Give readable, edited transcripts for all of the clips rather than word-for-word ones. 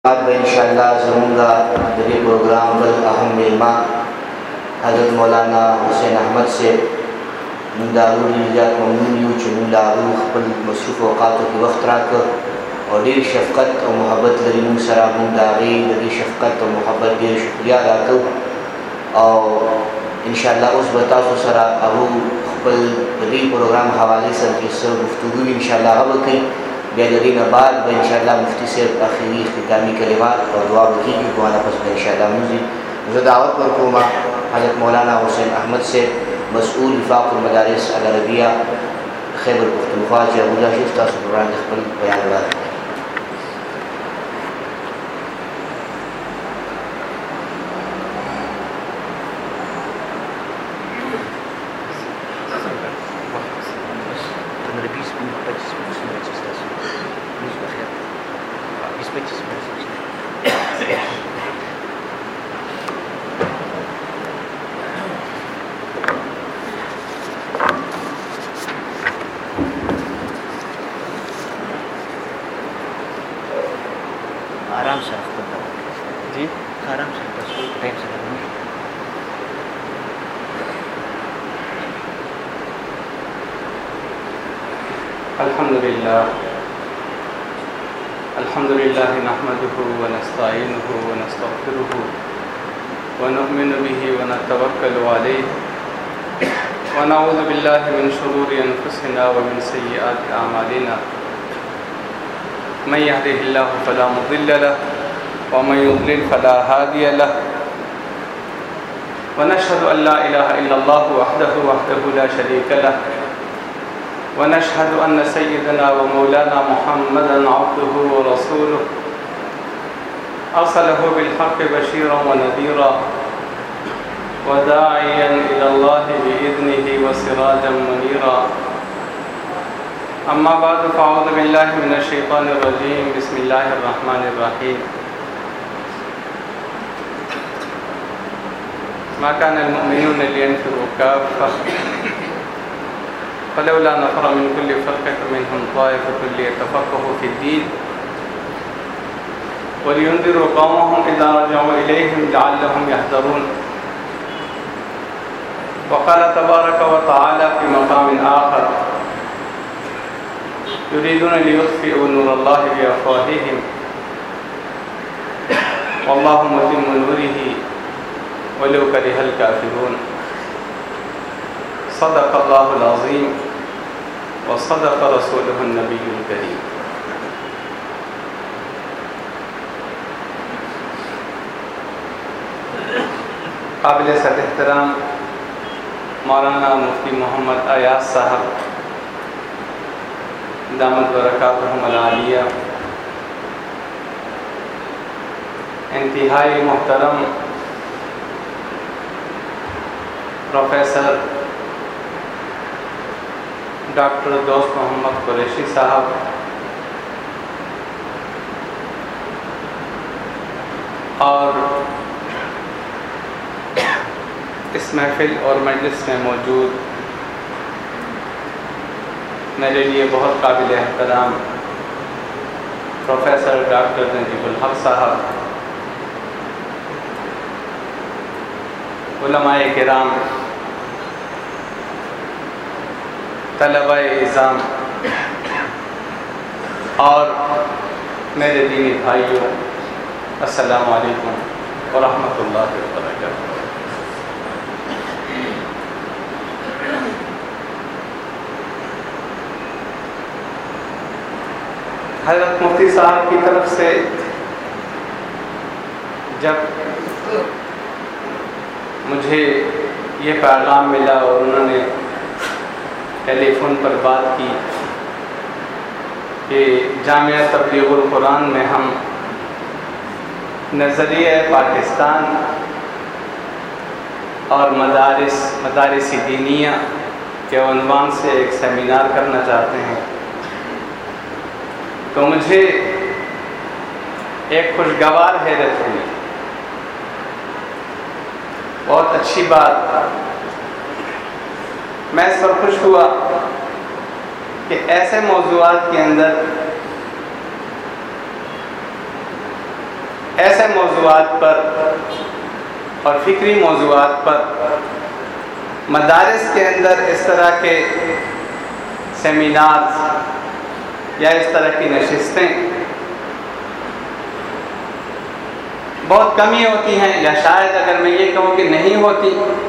بعد انشاءاللہ زمونگا دری پروگرام بل اہم مہمان حضرت مولانا حسین احمد سے مندارو لیجات ممنون یو چھ مندارو خپل مصروف اوقاتو کی وقت راک اور دیر شفقت و محبت لرمون سرا منداری دیر شفقت و محبت دیر شکریہ راکو اور انشاءاللہ اس بتاسو سرا ابو خپل دری پروگرام حوالے سر کی سر گفتگو انشاءاللہ اب کی بیادرین بعد انشاءاللہ مفتی سے آخری اختتامی کلمات اور دعا بکی کی قوانا پس میں انشاءاللہ مجھے دعوت پر کوما حضرت مولانا حسین احمد سے مسئول وفاق المدارس العربیہ خیبر پختونخوا سے ابو اللہ شفتا سبران اخبر بیان بات الحمد لله نحمده ونستعينه ونستغفره ونؤمن به ونتوكل عليه ونعوذ بالله من شرور أنفسنا ومن سيئات أعمالنا من يهده الله فلا مضل له ومن يضلل فلا هادي له ونشهد أن لا إله إلا الله وحده لا شريك له ونشهد أن سيدنا ومولانا محمدا عبده ورسوله أرسله بالحق بشيرا ونذيرا وداعيا إلى الله بإذنه وسراجا منيرا أما بعد فأعوذ بالله من الشيطان الرجيم بسم الله الرحمن الرحيم ما كان المؤمنون لينفروا كافة فلولا نفر من كل فرقة منهم طائفة ليتفقهوا في الدين ولينذروا قومهم إذا رجعوا إليهم لعلهم يحذرون وقال تبارك وتعالى في مقام آخر يريدون ليطفئوا نور الله بأفواههم والله متم نوره ولو كره الكافرون صدق الله العظيم وصدق رسوله النبي الكريم قابل صد احترام مولانا مفتی محمد ایاز صاحب دامت برکاتہم العالیہ، انتہائی محترم پروفیسر ڈاکٹر دوست محمد قریشی صاحب، اور اس محفل اور مجلس میں موجود میرے لیے بہت قابل احترام پروفیسر ڈاکٹر نجیب الحق صاحب، علماء کرام، طلبہ اعظام اور میرے دینی بھائیوں، السلام علیکم ورحمۃ اللہ وبرکاتہ۔ حضرت مفتی صاحب کی طرف سے جب مجھے یہ پیغام ملا اور انہوں نے ٹیلی فون پر بات کی کہ جامعہ تبلیغ القرآن میں ہم نظریہ پاکستان اور مدارس دینیہ کے عنوان سے ایک سیمینار کرنا چاہتے ہیں، تو مجھے ایک خوشگوار حیرت ہوئی، بہت اچھی بات، میں اس پر خوش ہوا کہ ایسے موضوعات کے اندر ایسے موضوعات پر اور فکری موضوعات پر مدارس کے اندر اس طرح کے سیمینار یا اس طرح کی نشستیں بہت کمی ہوتی ہیں، یا شاید اگر میں یہ کہوں کہ نہیں ہوتی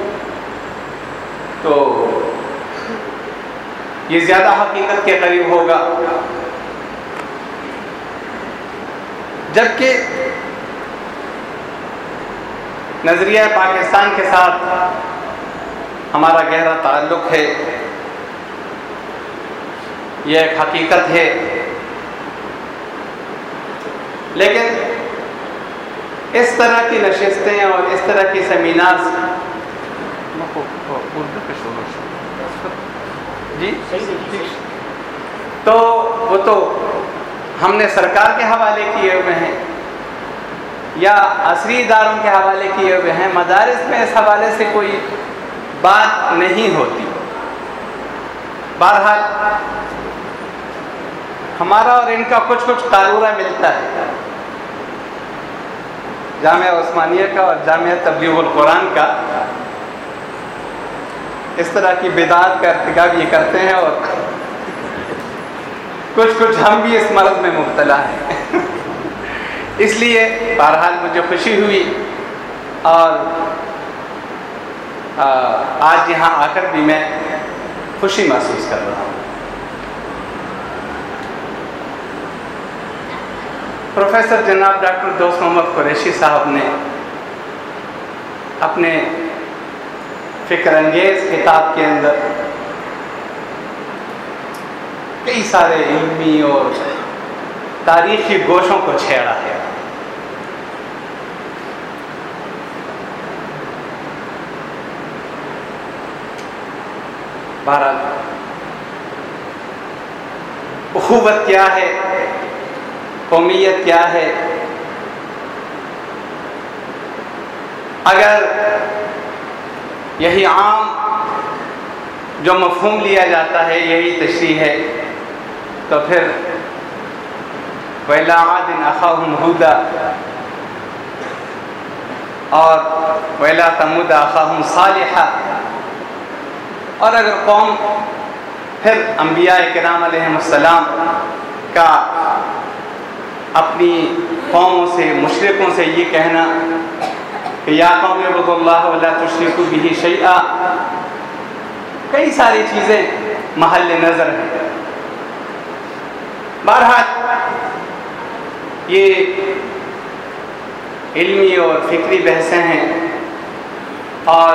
تو یہ زیادہ حقیقت کے قریب ہوگا. جبکہ نظریہ پاکستان کے ساتھ ہمارا گہرا تعلق ہے، یہ ایک حقیقت ہے، لیکن اس طرح کی نشستیں اور اس طرح کی سیمینار تو وہ تو ہم نے سرکار کے حوالے کیے ہوئے ہیں یا عصری اداروں کے حوالے کیے ہوئے ہیں. مدارس میں اس حوالے سے کوئی بات نہیں ہوتی. بہرحال ہمارا اور ان کا کچھ قارورہ ملتا ہے. جامعہ عثمانیہ کا اور جامعہ تبلیغ القرآن کا اس طرح کی بدعات کا ارتکاب یہ کرتے ہیں، اور کچھ ہم بھی اس مرض میں مبتلا ہیں. اس لیے بہرحال مجھے خوشی ہوئی اور آج یہاں آ کر بھی میں خوشی محسوس کر رہا ہوں. پروفیسر جناب ڈاکٹر دوست محمد قریشی صاحب نے اپنے فکر انگیز کتاب کے اندر کئی سارے علمی اور تاریخی گوشوں کو چھیڑا ہے. بہرحال اخوت کیا ہے، قومیت کیا ہے، اگر یہی عام جو مفہوم لیا جاتا ہے یہی تشریح ہے تو پھر وَإِلَىٰ عَادٍ أَخَاهُمْ هُودًا اور وَإِلَىٰ ثَمُودَ أَخَاهُمْ صَالِحًا، اور اگر قوم پھر انبیاء کرام علیہم السلام کا اپنی قوموں سے مشرکوں سے یہ کہنا کہ یا قوم اعبدوا اللہ ولا تشرکوا بہ شیئا، کئی ساری چیزیں محل نظر ہیں. بہرحال یہ علمی اور فکری بحثیں ہیں اور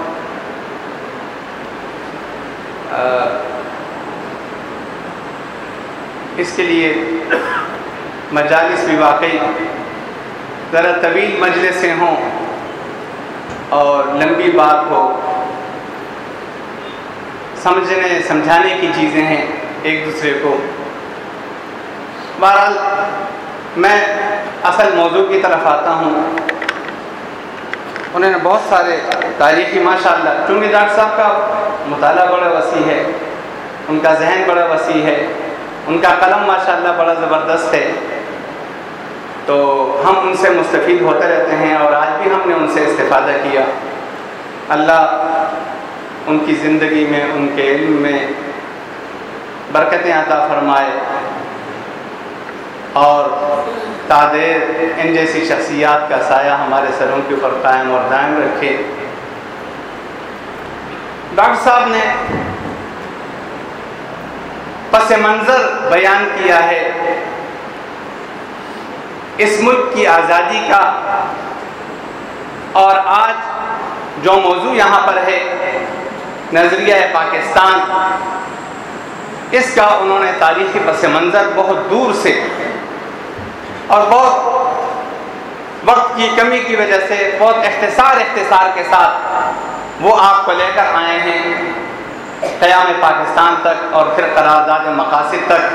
اس کے لیے مجالس بھی واقعی ذرا طویل مجلسیں ہوں اور لمبی بات ہو، سمجھنے سمجھانے کی چیزیں ہیں ایک دوسرے کو. بہرحال میں اصل موضوع کی طرف آتا ہوں. انہوں نے بہت سارے تاریخی ماشاءاللہ، چونکہ ڈاکٹر صاحب کا مطالعہ بڑا وسیع ہے، ان کا ذہن بڑا وسیع ہے، ان کا قلم ماشاءاللہ بڑا زبردست ہے، تو ہم ان سے مستفید ہوتے رہتے ہیں اور آج بھی ہم نے ان سے استفادہ کیا. اللہ ان کی زندگی میں، ان کے علم میں برکتیں عطا فرمائے اور تعدیر ان جیسی شخصیات کا سایہ ہمارے سروں کے اوپر قائم اور دائم رکھے. ڈاکٹر صاحب نے پس منظر بیان کیا ہے اس ملک کی آزادی کا، اور آج جو موضوع یہاں پر ہے نظریہ پاکستان، اس کا انہوں نے تاریخی پس منظر بہت دور سے اور بہت وقت کی کمی کی وجہ سے بہت اختصار کے ساتھ وہ آپ کو لے کر آئے ہیں قیام پاکستان تک اور پھر قرارداد مقاصد تک.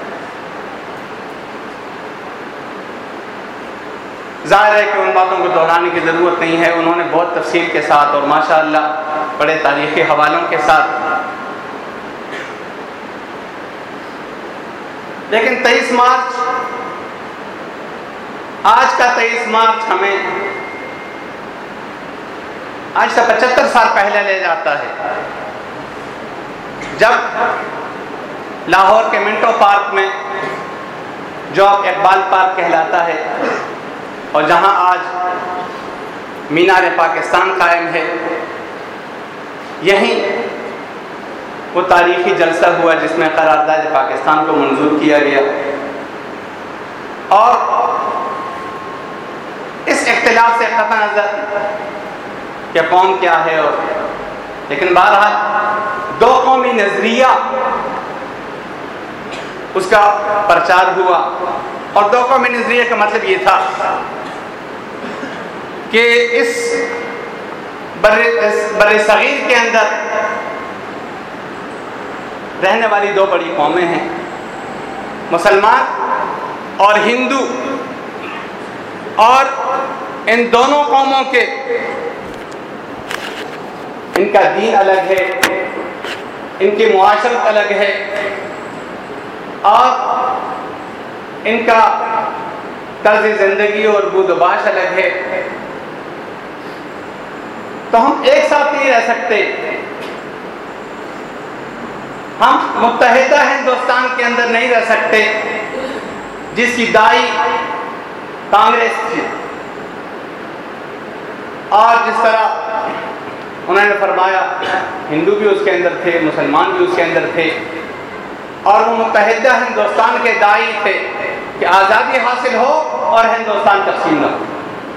ظاہر ہے کہ ان باتوں کو دہرانے کی ضرورت نہیں ہے، انہوں نے بہت تفصیل کے ساتھ اور ماشاءاللہ بڑے تاریخی حوالوں کے ساتھ. لیکن 23 مارچ آج کا 23 مارچ ہمیں آج سے 75 سال پہلے لے جاتا ہے، جب لاہور کے منٹو پارک میں، جو اب اقبال پارک کہلاتا ہے اور جہاں آج مینار پاکستان قائم ہے، یہیں وہ تاریخی جلسہ ہوا جس میں قرارداد پاکستان کو منظور کیا گیا۔ اور اس اختلاف سے قطع نظر کہ قوم کیا ہے، اور لیکن بہرحال دو قومی نظریہ اس کا پرچار ہوا، اور دو قومی نظریے کا مطلب یہ تھا کہ اس بر صغیر کے اندر رہنے والی دو بڑی قومیں ہیں، مسلمان اور ہندو، اور ان دونوں قوموں کے ان کا دین الگ ہے، ان کی معاشرت الگ ہے، اور ان کا طرز زندگی اور بود و باش الگ ہے۔ تو ہم ایک ساتھ نہیں رہ سکتے، ہم متحدہ ہندوستان کے اندر نہیں رہ سکتے جس کی دائی کانگریس تھی، اور جس طرح انہوں نے فرمایا ہندو بھی اس کے اندر تھے، مسلمان بھی اس کے اندر تھے، اور وہ متحدہ ہندوستان کے دائی تھے کہ آزادی حاصل ہو اور ہندوستان تقسیم نہ ہو۔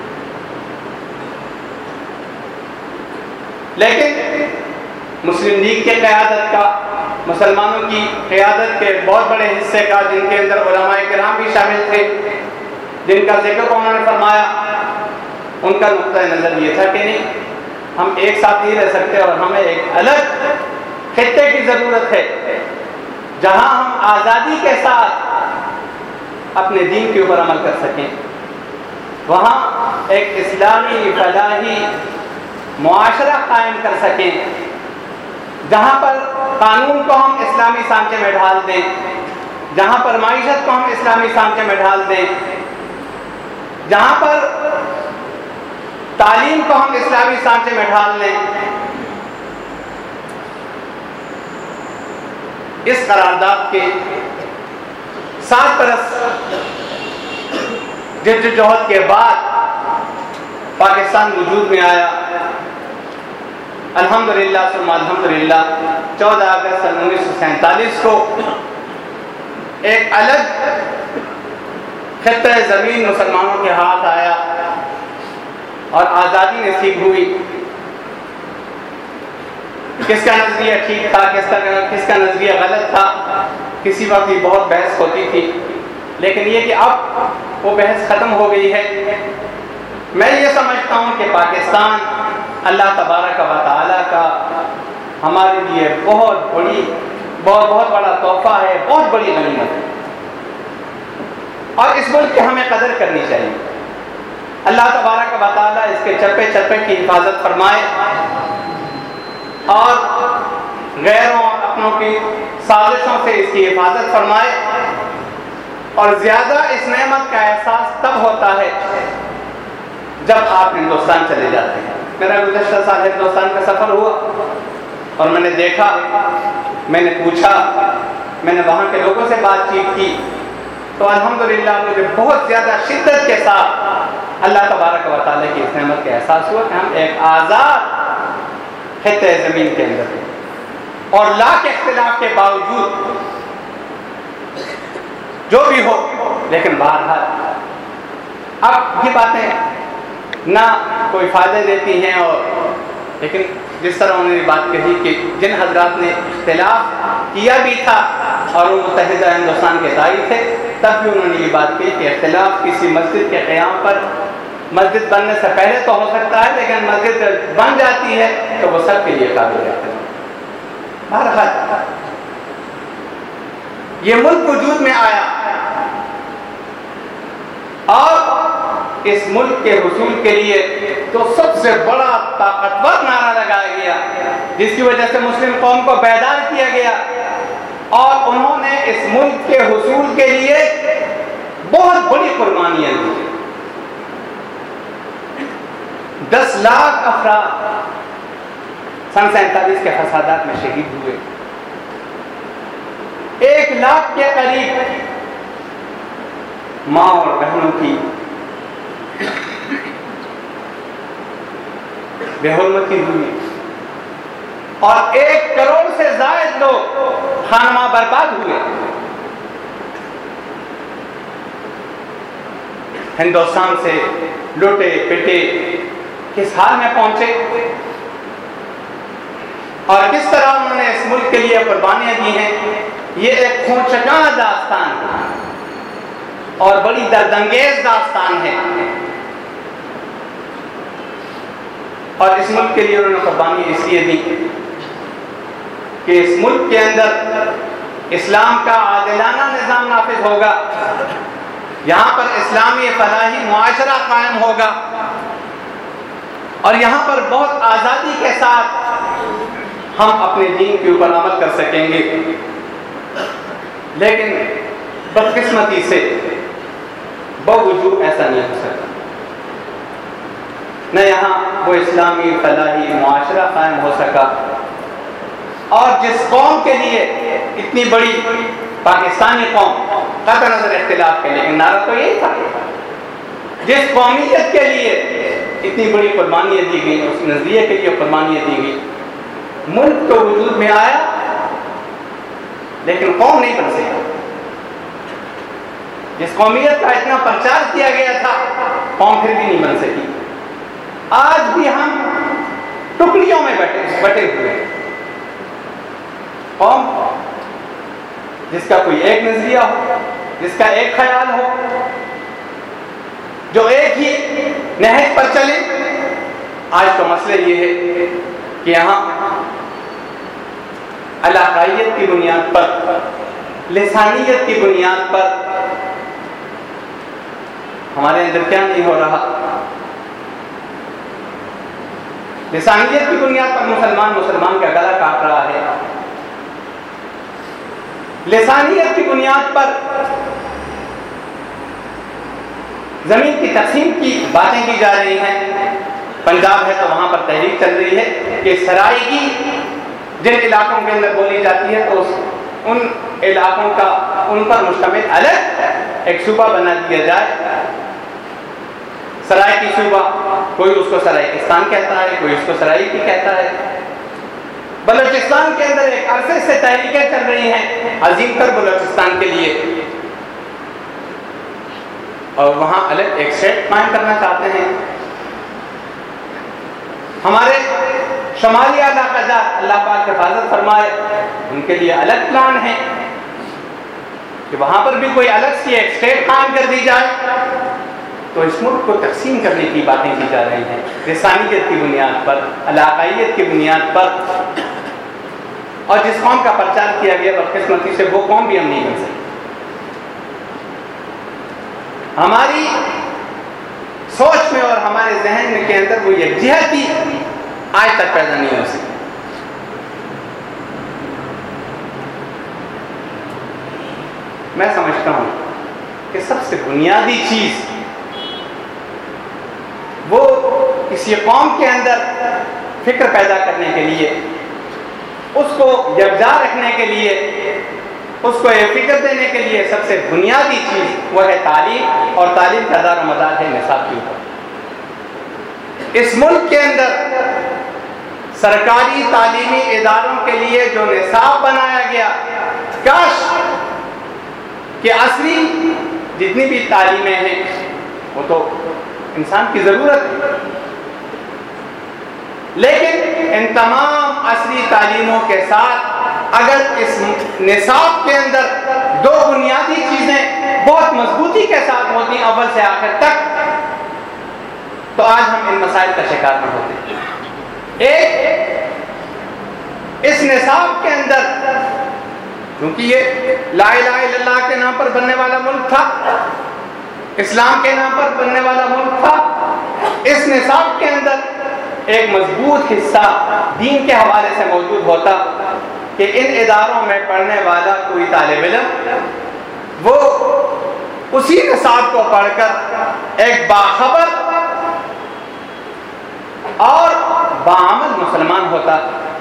لیکن مسلم لیگ کی قیادت کا، مسلمانوں کی قیادت کے بہت بڑے حصے کا، جن کے اندر علماء کرام بھی شامل تھے، جن کا ذکر انہوں نے فرمایا، ان کا نقطہ نظر یہ تھا کہ نہیں، ہم ایک ساتھ نہیں رہ سکتے اور ہمیں ایک الگ خطے کی ضرورت ہے جہاں ہم آزادی کے ساتھ اپنے دین کے اوپر عمل کر سکیں، وہاں ایک اسلامی فلاحی معاشرہ قائم کر سکیں، جہاں پر قانون کو ہم اسلامی سانچے میں ڈھال دیں، جہاں پر معیشت کو ہم اسلامی سانچے میں ڈھال دیں، جہاں پر تعلیم کو ہم اسلامی سانچے میں ڈھال لیں۔ اس قرارداد کے 7 برس جدوجہد کے بعد پاکستان وجود میں آیا۔ الحمدللہ ثم الحمدللہ 14 اگست 1947 کو ایک الگ خطہ زمین مسلمانوں کے ہاتھ آیا اور آزادی نصیب ہوئی۔ کس کا نظریہ ٹھیک تھا، کس کا نظریہ غلط تھا، کسی وقت بھی بہت بحث ہوتی تھی، لیکن یہ کہ اب وہ بحث ختم ہو گئی ہے۔ میں یہ سمجھتا ہوں کہ پاکستان اللہ تبارک و تعالیٰ کا ہمارے لیے بہت بڑا تحفہ ہے، بہت بڑی غنیمت ہے، اور اس ملک کی ہمیں قدر کرنی چاہیے۔ اللہ تبارک و تعالیٰ اس کے چپے چپے کی حفاظت فرمائے، اور غیروں اور اپنوں کی سازشوں سے اس کی حفاظت فرمائے، اور زیادہ اس نعمت کا احساس تب ہوتا ہے جب آپ ہندوستان چلے جاتے ہیں۔ میرا گزشتہ سال ہندوستان کا سفر ہوا اور میں نے دیکھا، میں نے پوچھا، میں نے وہاں کے لوگوں سے بات چیت کی، تو الحمدللہ مجھے بہت زیادہ شدت کے ساتھ اللہ تبارک و تعالیٰ کی اس نعمت کا احساس ہوا کہ ہم ایک آزاد خطہ زمین کے اندر ہیں، اور لاکھ اختلاف کے باوجود جو بھی ہو، لیکن بہرحال اب یہ باتیں نہ کوئی فائدہ دیتی ہیں، اور لیکن جس طرح انہوں نے بات کہی کہ جن حضرات نے اختلاف کیا بھی تھا اور وہ متحدہ ہندوستان کے داعی تھے، تب بھی انہوں نے یہ بات کہی کہ اختلاف کسی مسجد کے قیام پر، مسجد بننے سے پہلے تو ہو سکتا ہے، لیکن مسجد بن جاتی ہے تو وہ سب کے لیے قابل ہے۔ بہرحال یہ ملک وجود میں آیا، اور اس ملک کے حصول کے لیے تو سب سے بڑا طاقتور نعرہ لگایا گیا، جس کی وجہ سے مسلم قوم کو بیدار کیا گیا، اور انہوں نے اس ملک کے حصول کے لیے بہت بڑی قربانیاں دی۔ 10 لاکھ افراد سن 47 کے فسادات میں شہید ہوئے. 1 لاکھ کے قریب ماں اور بہنوں کی بے حرمتی ہوئی اور 1 کروڑ سے زائد لوگ خانماں برباد ہوئے. ہندوستان سے لوٹے پٹے کس حال میں پہنچے اور کس طرح انہوں نے اس ملک کے لیے قربانیاں دی ہیں، یہ ایک خونچکاں داستان ہے اور بڑی دردانگیز داستان ہے. اور اس ملک کے لیے انہوں نے قربانی اس لیے دی کہ اس ملک کے اندر اسلام کا عادلانہ نظام نافذ ہوگا، یہاں پر اسلامی فلاحی معاشرہ قائم ہوگا اور یہاں پر بہت آزادی کے ساتھ ہم اپنے دین کے اوپر عمل کر سکیں گے. لیکن بدقسمتی سے باوجود ایسا نہیں ہو سکتا. نہ یہاں وہ اسلامی فلاحی معاشرہ قائم ہو سکا، اور جس قوم کے لیے اتنی بڑی پاکستانی قوم قطع نظر اختلاف کے، لیکن نعرہ تو یہی تھا، جس قومیت کے لیے اتنی بڑی قربانیاں دی گئی، اس نظریے کے لیے قربانیاں دی گئی، ملک تو وجود میں آیا لیکن قوم نہیں بن سکا. جس قومیت کا اتنا پرچار کیا گیا تھا، قوم پھر بھی نہیں بن سکی. آج بھی ہم ٹکڑیوں میں بٹے ہوئے ہیں. قوم جس کا کوئی ایک نظریہ ہو، جس کا ایک خیال ہو، جو ایک ہی نہج پر چلے. آج تو مسئلہ یہ ہے کہ یہاں علاقائیت کی بنیاد پر، لسانیت کی بنیاد پر ہمارے اندر کیا نہیں ہو رہا. لسانیت کی بنیاد پر مسلمان کا گلا کاٹ رہا ہے. لسانیت کی بنیاد پر زمین کی تقسیم کی باتیں کی جا رہی ہیں. پنجاب ہے تو وہاں پر تحریک چل رہی ہے کہ سرائیکی جن علاقوں کے اندر بولی جاتی ہے تو ان علاقوں کا ان پر مشتمل الگ ایک صوبہ بنا دیا جائے. سرائیکی صوبہ، کوئی اس کو سرائیکستان کہتا ہے، کوئی اس کو سرائیکی کہتا ہے. بلوچستان کے اندر ایک عرصے سے تحریکیں چل رہی ہیں عظیم تر بلوچستان کے لیے، اور وہاں الگ ایک اسٹیٹ قائم کرنا چاہتے ہیں. ہمارے شمالی علاقہ جات، اللہ پاک حفاظت فرمائے، ان کے لیے الگ پلان ہے کہ وہاں پر بھی کوئی الگ سی ایک اسٹیٹ قائم کر دی جائے. تو اس ملک کو تقسیم کرنے کی باتیں کی جا رہی ہیں لسانیت کی بنیاد پر، علاقائیت کی بنیاد پر. اور جس قوم کا پرچار کیا گیا بدقسمتی سے وہ قوم بھی ہم نہیں بن سکتے. ہماری سوچ میں اور ہمارے ذہن کے اندر وہ یکجہتی آج تک پیدا نہیں ہو سکی. میں سمجھتا ہوں کہ سب سے بنیادی چیز وہ کسی قوم کے اندر فکر پیدا کرنے کے لیے، اس کو یکجا رکھنے کے لیے، اس کو یہ فکر دینے کے لیے سب سے بنیادی چیز وہ ہے تعلیم، اور تعلیم کا دار و مدار ہے نصاب کے اوپر. اس ملک کے اندر سرکاری تعلیمی اداروں کے لیے جو نصاب بنایا گیا، کاش کہ عصری جتنی بھی تعلیمیں ہیں وہ تو انسان کی ضرورت ہے، لیکن ان تمام عصری تعلیموں کے ساتھ اگر اس نصاب کے اندر دو بنیادی چیزیں بہت مضبوطی کے ساتھ ہوتی اول سے آخر تک، تو آج ہم ان مسائل کا شکار نہ ہوتے. ایک، اس نصاب کے اندر کیونکہ یہ لا الہ الا اللہ کے نام پر بننے والا ملک تھا، اسلام کے نام پر بننے والا ملک تھا، اس نصاب کے اندر ایک مضبوط حصہ دین کے حوالے سے موجود ہوتا کہ ان اداروں میں پڑھنے والا کوئی طالب علم وہ اسی نصاب کو پڑھ کر ایک باخبر اور باعمل مسلمان ہوتا،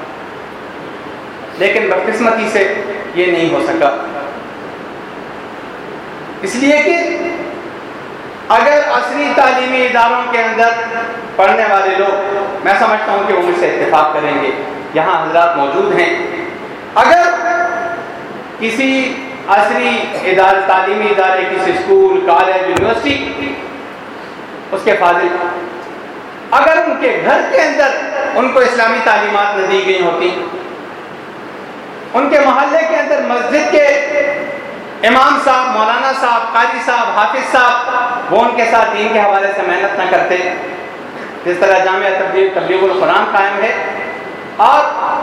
لیکن بدقسمتی سے یہ نہیں ہو سکا، اس لیے کہ اگر عصری تعلیمی اداروں کے اندر پڑھنے والے لوگ، میں سمجھتا ہوں کہ وہ مجھ سے اتفاق کریں گے، یہاں حضرات موجود ہیں، اگر کسی عصری تعلیمی ادارے، کسی اسکول، کالج، یونیورسٹی، اس کے فاضل اگر ان کے گھر کے اندر ان کو اسلامی تعلیمات نہ دی گئی ہوتی، ان کے محلے کے اندر مسجد کے امام صاحب، مولانا صاحب، قاری صاحب، حافظ صاحب وہ ان کے ساتھ دین کے حوالے سے محنت نہ کرتے، جس طرح جامعہ تبلیغ القرآن قائم ہے، اور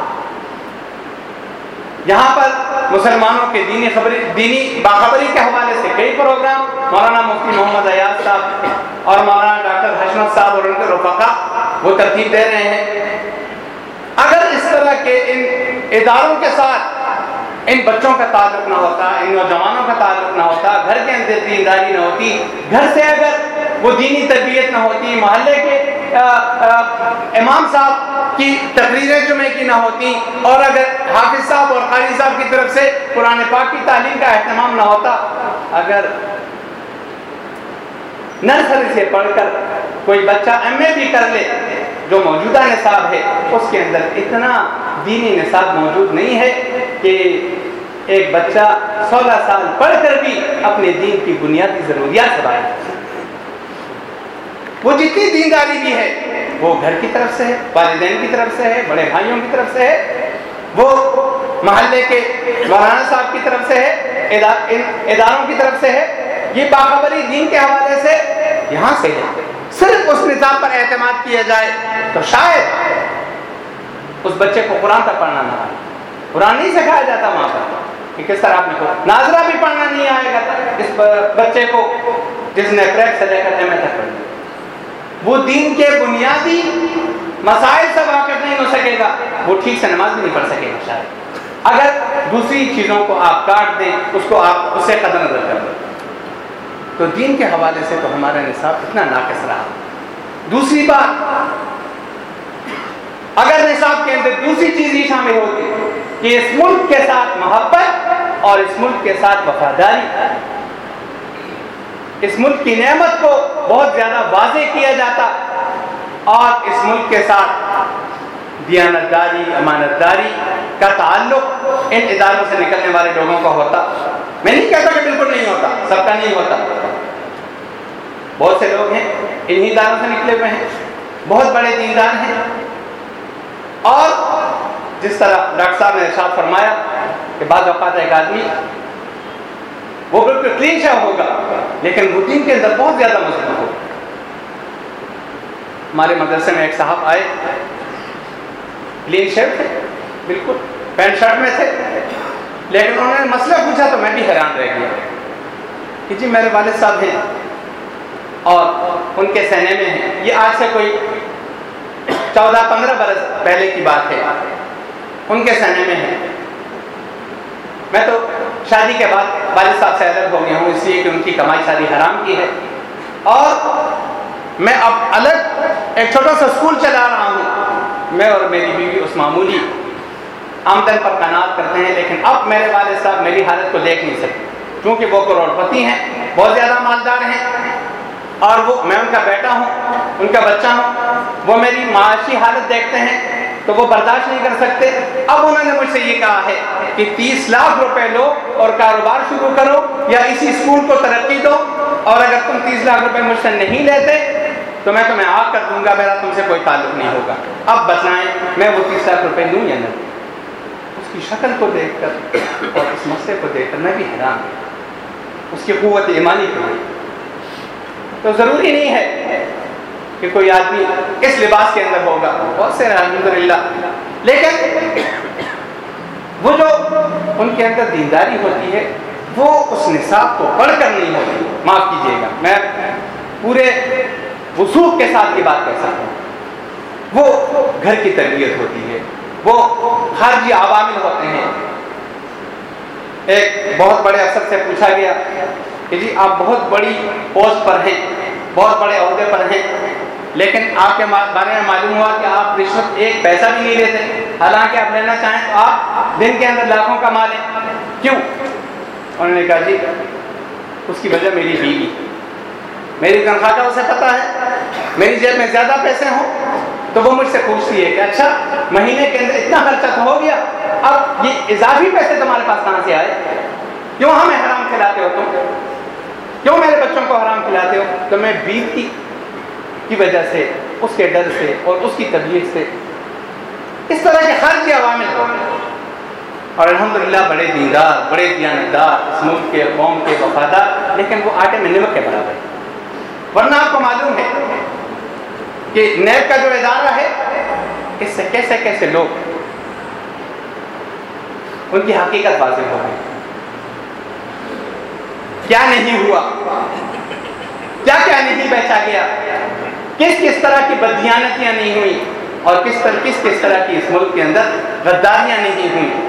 یہاں پر مسلمانوں کے دینی باخبری کے حوالے سے کئی پروگرام مولانا مفتی محمد ایاز صاحب اور مولانا ڈاکٹر حشمت صاحب اور ان کے رفقا وہ ترتیب دے رہے ہیں، اگر اس طرح کے ان اداروں کے ساتھ ان بچوں کا تعلق نہ ہوتا، ان نوجوانوں کا تعلق نہ ہوتا، گھر کے اندر دینداری نہ ہوتی، گھر سے اگر وہ دینی تربیت نہ ہوتی، محلے کے امام صاحب کی تقریریں جمعے کی نہ ہوتی، اور اگر حافظ صاحب اور قاری صاحب کی طرف سے قرآن پاک کی تعلیم کا اہتمام نہ ہوتا، اگر نرسری سے پڑھ کر کوئی بچہ ایم اے بھی کر لے، جو موجودہ نصاب ہے اس کے اندر اتنا دینی نصاب موجود نہیں ہے کہ ایک بچہ 16 سال پڑھ کر بھی اپنے دین کی بنیادی ضروریات سے باہر، وہ جتنی دینداری بھی ہے وہ گھر کی طرف سے ہے، والدین کی طرف سے ہے، بڑے بھائیوں کی طرف سے ہے، وہ محلے کے مولانا صاحب کی طرف سے ہے، اداروں کی طرف سے ہے، یہ باخبری دین کے حوالے سے یہاں سے ہے۔ صرف اس نظام پر اعتماد کیا جائے تو شاید اس بچے کو قرآن تک پڑھنا نہ آئے، قرآن نہیں سکھایا جاتا وہاں پر کہ کس طرح آپ نے کو ناظرہ بھی پڑھنا نہیں آئے گا اس بچے کو جس نے پریپ سے لے کر ایم اے تک پڑھ لیا، وہ دین کے بنیادی مسائل سے واقف نہیں ہو سکے گا، وہ ٹھیک سے نماز بھی نہیں پڑھ سکے گا شاید، اگر دوسری چیزوں کو آپ کاٹ دیں، اس کو آپ اس سے قدر نظر کر دیں۔ تو دین کے حوالے سے تو ہمارا نصاب اتنا ناقص رہا۔ دوسری بات، اگر نصاب کے اندر دوسری چیز ہی شامل ہوتی کہ اس ملک کے ساتھ محبت اور اس ملک کے ساتھ وفاداری، اس ملک کی نعمت کو بہت زیادہ واضح کیا جاتا اور اس ملک کے ساتھ دیانتداری، امانتداری کا تعلق ان اداروں سے نکلنے والے لوگوں کا ہوتا، میں نہیں کہتا کہ بالکل نہیں ہوتا، سب کا نہیں ہوتا، بہت سے لوگ ہیں انہی اداروں سے نکلے ہوئے ہیں، بہت بڑے دیندار ہیں، اور جس طرح ڈاکٹر صاحب نے ارشاد فرمایا کہ بعض اوقات ایک آدمی وہ بالکل کلین شیو ہوگا لیکن وہ دین کے اندر بہت زیادہ مضبوط ہوگا۔ ہمارے مدرسے میں ایک صاحب آئے، کلین شیو تھے، بالکل پینٹ شرٹ میں تھے، لیکن انہوں نے مسئلہ پوچھا تو میں بھی حیران رہ گیا کہ جی میرے والد صاحب ہیں اور ان کے سینے میں ہیں، یہ آج سے کوئی 14-15 برس پہلے کی بات ہے، ان کے سینے میں ہیں، میں تو شادی کے بعد والد صاحب سے الگ ہو گیا ہوں اس لیے کہ ان کی کمائی ساری حرام کی ہے، اور میں اب الگ ایک چھوٹا سا اسکول چلا رہا ہوں، میں اور میری بیوی اس معمولی آمدن پر قناعت کرتے ہیں، لیکن اب میرے والد صاحب میری حالت کو دیکھ نہیں سکتے کیونکہ وہ کروڑ پتی ہیں، بہت زیادہ مالدار ہیں، اور میں ان کا بیٹا ہوں، ان کا بچہ ہوں، وہ میری معاشی حالت دیکھتے ہیں تو وہ برداشت نہیں کر سکتے۔ اب انہوں نے مجھ سے یہ کہا ہے کہ 30 لاکھ روپے لو اور کاروبار شروع کرو یا اسی اسکول کو ترقی دو، اور اگر تم 30 لاکھ روپے مجھ سے نہیں لیتے تو میں تمہیں آگ کر دوں گا، میرا تم سے کوئی تعلق نہیں ہوگا۔ اب بتلائیں میں وہ 30 لاکھ روپے لوں یا نہ؟ اس کی شکل کو دیکھ کر اور اس مسئلے کو دیکھ کر میں بھی حیران ہوں، اس کی قوت ایمانی کو دیکھ۔ تو ضروری نہیں ہے کہ کوئی آدمی اس لباس کے اندر ہوگا، بہت سے الحمدللہ، لیکن وہ جو ان کے اندر دینداری ہوتی ہے وہ اس نصاب کو پڑھ کر نہیں ہوتی۔ معاف کیجیے گا، میں پورے وثوق کے ساتھ یہ بات کہہ سکتا ہوں، وہ گھر کی تربیت ہوتی ہے، وہ خارجی عوامل ہوتے ہیں۔ ایک بہت بڑے افسر سے پوچھا گیا کہ جی آپ بہت بڑی پوسٹ پر ہیں، بہت بڑے عہدے پر ہیں، لیکن آپ کے بارے میں معلوم ہوا کہ آپ رشوت ایک پیسہ بھی نہیں لیتے، حالانکہ آپ لینا چاہیں تو آپ دن کے اندر لاکھوں کما لیں، کیوں؟ انہوں نے کہا جی اس کی وجہ میری بیوی، میری تنخواہ کا اسے پتہ ہے، میری جیب میں زیادہ پیسے ہوں تو وہ مجھ سے پوچھتی ہے کہ اچھا مہینے کے اندر اتنا خرچہ تو ہو گیا، اب یہ اضافی پیسے تمہارے پاس کہاں سے آئے؟ کیوں ہمیں حرام کھلاتے ہو تم؟ کیوں میرے بچوں کو حرام کھلاتے ہو؟ تو میں بیوی کی وجہ سے، اس کے ڈر سے اور اس کی طبیعت سے اس طرح کے خارجی عوامل ہو، اور الحمدللہ بڑے دیندار، بڑے دیانتدار، اس ملک کے، قوم کے وفادار، لیکن وہ آٹے میں نمک کے برابر ہے۔ ورنہ آپ کو معلوم ہے کہ نیب کا جو ادارہ ہے، اس سے کیسے کیسے لوگ ان کی حقیقت واضح ہو گئی، کیا نہیں ہوا، کیا کیا نہیں بیچا گیا، کس کس طرح کی بددیانتیاں نہیں ہوئی، اور کس طرح کی اس ملک کے اندر غداریاں نہیں ہوئی۔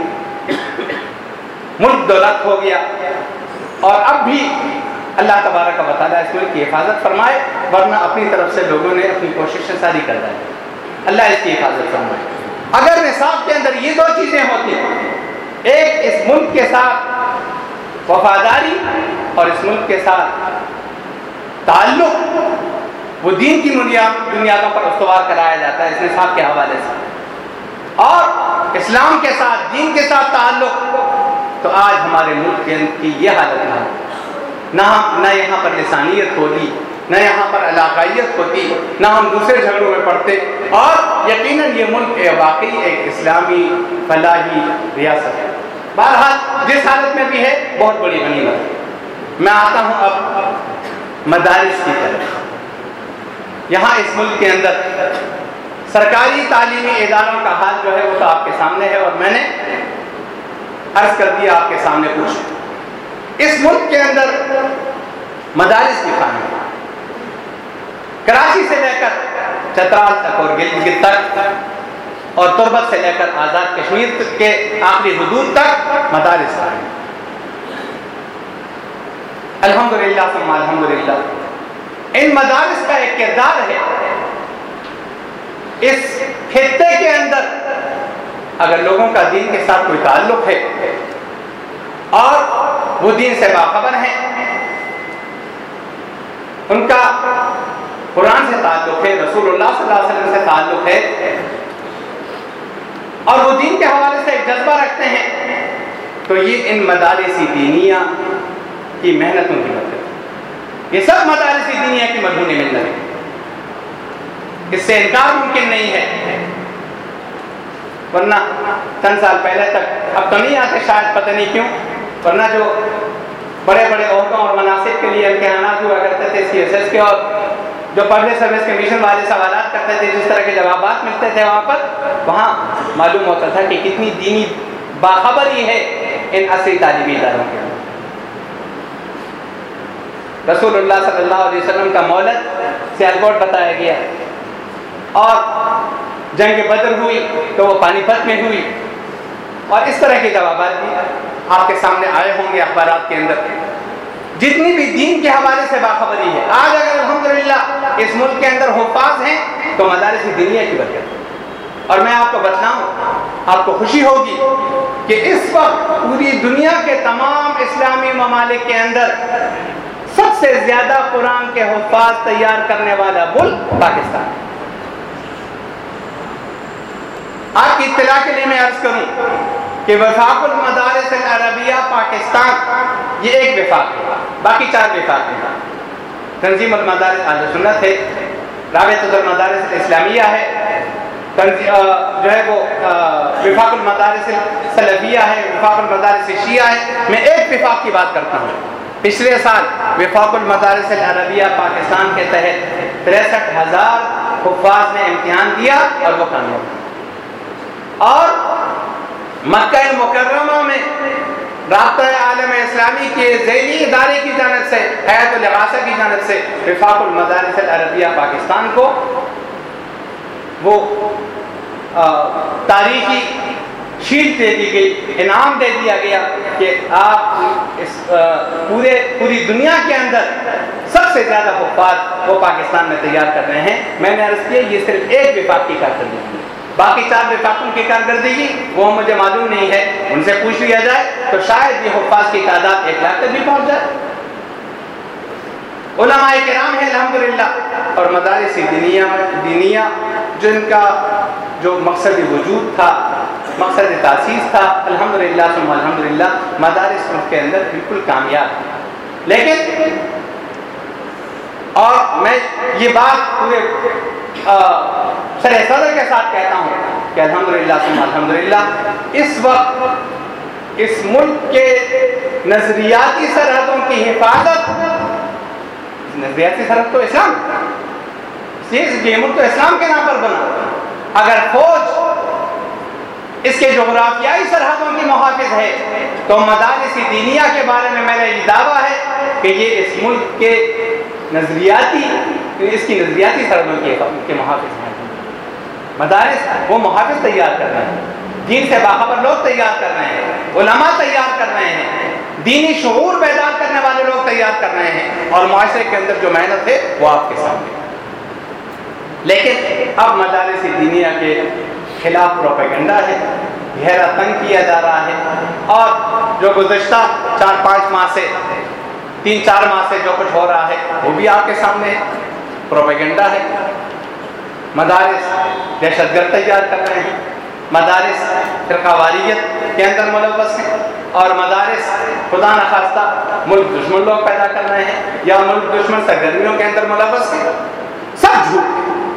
ملک دولت ہو گیا، اور اب بھی اللہ تبارک و تعالیٰ اس ملک کی حفاظت فرمائے، ورنہ اپنی طرف سے لوگوں نے اپنی کوششیں ساری کر دی، اللہ اس کی حفاظت فرمائے۔ اگر نصاب کے اندر یہ دو چیزیں ہوتی، ایک اس ملک کے ساتھ وفاداری اور اس ملک کے ساتھ تعلق، وہ دین کی بنیادوں پر استوار کرایا جاتا ہے اس نصاب کے حوالے سے، اور اسلام کے ساتھ، دین کے ساتھ تعلق، تو آج ہمارے ملک کی یہ حالت ہے، نہ یہاں پر لسانیت ہوتی، نہ یہاں پر علاقائیت ہوتی، نہ ہم دوسرے جھگڑوں میں پڑتے، اور یقیناً یہ ملک واقعی ایک اسلامی فلاحی ریاست ہے۔ بہرحال جس حالت میں بھی ہے بہت بڑی غنیمت ہے۔ میں آتا ہوں اب مدارس کی طرف۔ یہاں اس ملک کے اندر سرکاری تعلیمی اداروں کا حال جو ہے وہ تو آپ کے سامنے ہے، اور میں نے عرض کر دیا آپ کے سامنے کچھ۔ اس ملک کے اندر مدارس کی خامی، کراچی سے لے کر چترال تک اور گلگت تک، اور تربت سے لے کر آزاد کشمیر کے آخری حدود تک مدارس خامی۔ الحمدللہ ثم الحمدللہ، ان مدارس کا ایک کردار ہے اس خطے کے اندر۔ اگر لوگوں کا دین کے ساتھ کوئی تعلق ہے اور وہ دین سے باخبر ہیں، ان کا قرآن سے تعلق ہے، رسول اللہ صلی اللہ علیہ وسلم سے تعلق ہے، اور وہ دین کے حوالے سے ایک جذبہ رکھتے ہیں، تو یہ ان مدارس دینیہ کی محنتوں کی وجہ سے، یہ سب مدارس دینیہ کی مدھونی محنت ہے، اس سے انکار ممکن نہیں ہے۔ ورنہ چند سال پہلے تک، اب تو نہیں آتے شاید، پتہ نہیں کیوں، ورنہ جو بڑے بڑے عہدوں اور مناصب کے لیے امتحانات ہوا کرتے تھے CSS کے، اور جو پبلک سروس کمیشن والے سوالات کرتے تھے، جس طرح کے جوابات ملتے تھے وہاں معلوم ہوتا تھا کہ کتنی دینی باخبری ہے ان عصری تعلیمی اداروں کے اندر۔ رسول اللہ صلی اللہ علیہ وسلم کا مولد سیالکوٹ بتایا گیا، اور جنگ بدر ہوئی تو وہ پانی پت میں ہوئی، اور اس طرح کے جوابات بھی آپ کے سامنے آئے ہوں گے اخبارات کے اندر۔ جتنی بھی دین کے حوالے سے باخبری ہے، آج اگر الحمدللہ اس ملک کے اندر حفاظ ہیں تو مدارس دینیہ کی برکت ہے۔ اور میں آپ کو بتلاؤں، آپ کو خوشی ہوگی کہ اس وقت پوری دنیا کے تمام اسلامی ممالک کے اندر سب سے زیادہ قرآن کے حفاظ تیار کرنے والا ملک پاکستان ہے۔ آپ کی اطلاع کے لیے میں عرض کروں کہ وفاق المدارس العربیہ پاکستان یہ ایک وفاق ہے، باقی 4 وفاق ہیں۔ تنظیم المدارس اہل سنت ہے، رابطۃ المدارس الاسلامیہ ہے، جو ہے وہ وفاق المدارس السلفیہ ہے، وفاق المدارس شیعہ ہے۔ میں ایک وفاق کی بات کرتا ہوں۔ پچھلے سال وفاق المدارس العربیہ پاکستان کے تحت 63,000 حفاظ نے امتحان دیا اور وہ کامیاب ہوئے، اور مکہ مکرمہ میں رابطہ عالم اسلامی کے ذیلی ادارے کی جانب سے، حیات الاغاثہ کی جانب سے وفاق المدارس العربیہ پاکستان کو وہ تاریخی شیلڈ دے دی گئی، انعام دے دیا گیا کہ آپ اس پوری دنیا کے اندر سب سے زیادہ حفاظ وہ پاکستان میں تیار کر رہے ہیں. میں نے عرض کیا یہ صرف ایک وفاق کی کارکردگی ہے، باقی 4 وفاقوں کی کارکردگی وہ مجھے معلوم نہیں ہے. ان سے پوچھ لیا جائے تو شاید یہ حفاظ کی تعداد 1 لاکھ تک بھی پہنچ جائے. علماء کرام ہیں الحمدللہ، اور مدارس دینیہ جن کا جو مقصد وجود تھا، مقصد تاسیس تھا، الحمدللہ ثم الحمدللہ مدارس ان کے اندر بالکل کامیاب ہیں. لیکن اور میں یہ بات پورے شرح صدر کے ساتھ کہتا ہوں کہ الحمدللہ ثم الحمدللہ اس وقت اس ملک کے نظریاتی سرحدوں کی حفاظت، نظریاتی سرحد تو اسلام، یہ ملک تو اسلام کے نام پر بنا. اگر فوج اس کے جغرافیائی سرحدوں کی محافظ ہے تو مدارس دینیہ کے بارے میں میرا یہ دعویٰ ہے کہ یہ اس ملک کے اس کی نظریاتی سرحدوں کے محافظ ہیں. مدارس وہ محافظ تیار کر رہے ہیں، دین سے باخبر لوگ تیار کر رہے ہیں، علماء تیار کر رہے ہیں، دینی شعور بیدار کرنے والے لوگ تیار کر رہے ہیں، اور معاشرے کے اندر جو محنت ہے وہ آپ کے سامنے. لیکن اب مدارس دینیہ کے خلاف پروپیگنڈا ہے، گہرا تنگ کیا جا رہا ہے، اور جو گزشتہ 4-5 ماہ سے 3-4 ماہ سے جو کچھ ہو رہا ہے وہ بھی آپ کے سامنے پروپیگنڈا ہے. مدارس دہشت گرد تیار کر رہے ہیں، مدارس فرقہ واریت کے اندر ملوث ہیں، اور مدارس خدا نخواستہ ملک دشمن لوگ پیدا کر رہے ہیں یا ملک دشمن سرگرمیوں کے اندر ملوث ہیں. سب جھوٹ.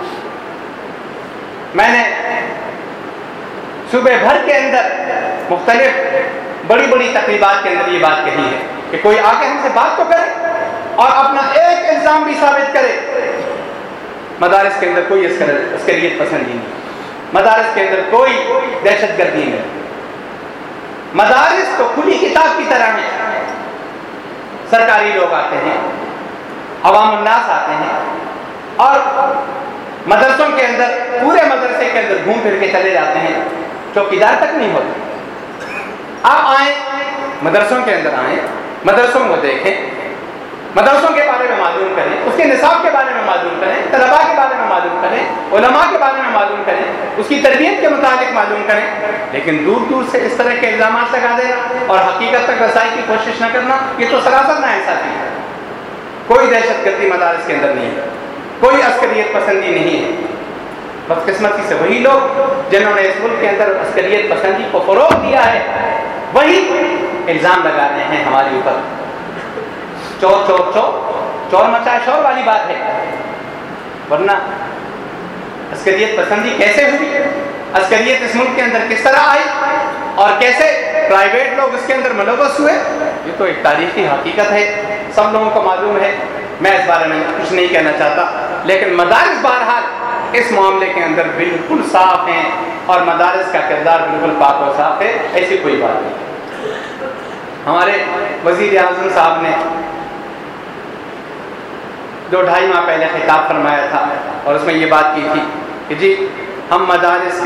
میں نے صوبے بھر کے اندر مختلف بڑی بڑی تقریبات کے اندر یہ بات کہی ہے کہ کوئی آ کے ہم سے بات تو کرے اور اپنا ایک الزام بھی ثابت کرے. مدارس کے اندر کوئی عسکریت پسندی نہیں، مدارس کے اندر کوئی دہشت گردی نہیں. مدارس تو کھلی کتاب کی طرح ہیں. سرکاری لوگ آتے ہیں، عوام الناس آتے ہیں، اور مدرسوں کے اندر پورے مدرسے کے اندر گھوم پھر کے چلے جاتے ہیں، چوکیدار تک نہیں ہوتے. آپ آئیں مدرسوں کے اندر آئیں، مدرسوں کو دیکھیں، مدرسوں کے بارے میں معلوم کریں، اس کے نصاب کے بارے میں معلوم کریں، طلباء کے بارے میں معلوم کریں، علماء کے بارے میں معلوم کریں، اس کی تربیت کے متعلق معلوم کریں. لیکن دور دور سے اس طرح کے الزامات لگا دینا اور حقیقت تک رسائی کی کوشش نہ کرنا، یہ تو سراسر ناانصافی ہے. کوئی دہشت گردی مدارس کے اندر نہیں ہے، کوئی عسکریت پسندی نہیں ہے. بدقسمتی سے وہی لوگ جنہوں نے اس ملک کے اندر عسکریت پسندی کو فروغ دیا ہے وہی الزام لگا رہے ہیں ہمارے اوپر. چور چور چور، چور مچائے شور والی بات ہے. ورنہ عسکریت پسندی کیسے ہوئی، عسکریت اس ملک کے اندر کس طرح آئی، اور کیسے پرائیویٹ لوگ اس کے اندر ملوث ہوئے، یہ تو ایک تاریخی حقیقت ہے، سب لوگوں کو معلوم ہے. میں اس بارے میں کچھ نہیں کہنا چاہتا. لیکن مدارس بہرحال اس معاملے کے اندر بالکل صاف ہیں، اور مدارس کا کردار بالکل پاک و صاف ہے، ایسی کوئی بات نہیں. ہمارے وزیر اعظم صاحب نے 2-2.5 ماہ پہلے خطاب فرمایا تھا، اور اس میں یہ بات کی تھی کہ جی ہم مدارس